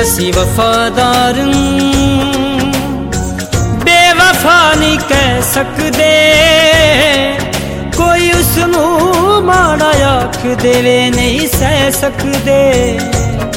ਅਸੀਂ ਵਫਾਦਾਰ ਬੇਵਫਾ ਨਹੀਂ ਕਹਿ ਸਕਦੇ, ਕੋਈ ਉਸ ਨੂੰ ਮਾੜਾ ਆਖ ਦੇਵੇ ਨਹੀਂ ਸਹਿ ਸਕਦੇ।